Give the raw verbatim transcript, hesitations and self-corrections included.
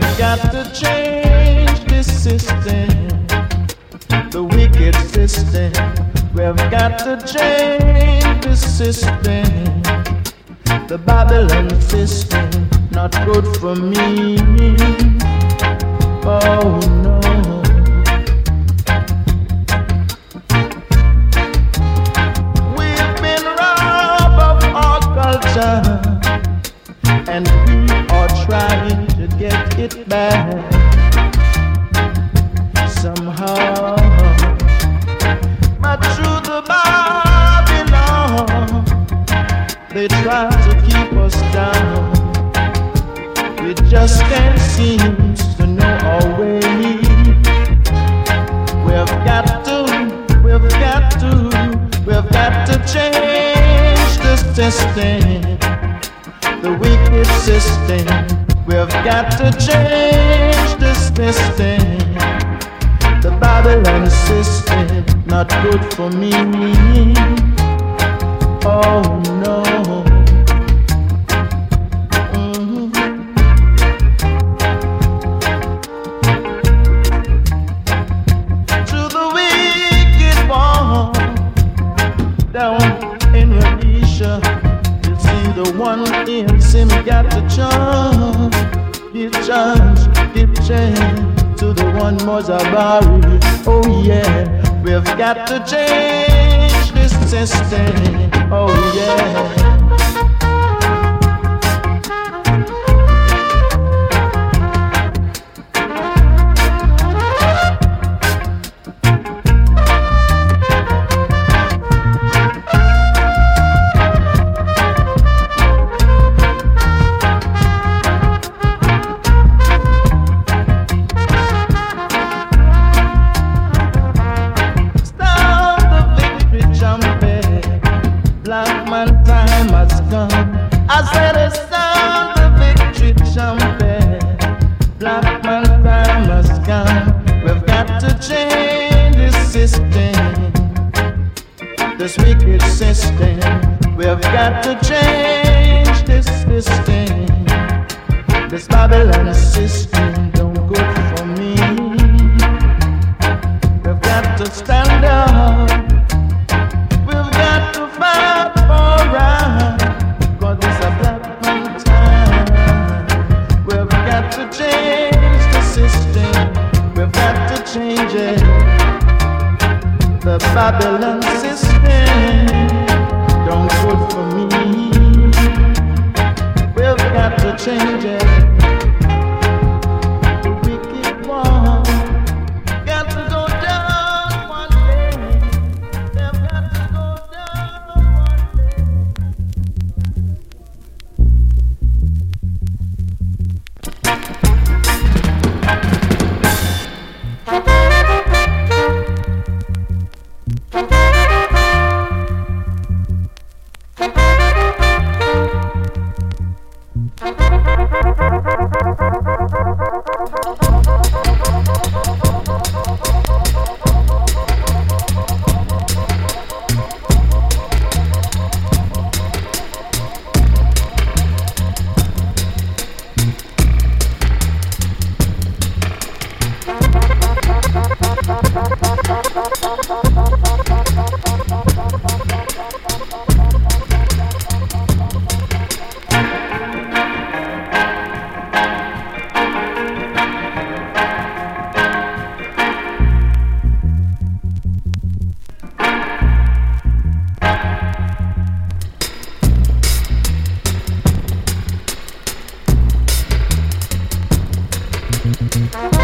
We've got to change this system, the wicked system. We've got to change this system, the Babylon system. Not good for me. Oh no. We've been robbed of our culture, and we are trying to get it back somehow. But through the Babylon, they try to keep us down. We just can't seem to know our way. We've got to, we've got to, we've got to change the system, the wicked system. We've got to change the system, the Babylon system. Not good for me. Oh no. Him got the chance, give chance, give chance to the one Mozabari. Oh yeah, we've got to change this system. Oh yeah. This wicked system, we've got to change this system. This Babylon system don't good for me. We've got to stand up. We've got to fight for right. Cause it's a black man time. We've got to change the system. We've got to change it. The Babylon system don't good for me. We've got to change it. The wicked one got to go down one day. They've got to go down Bye.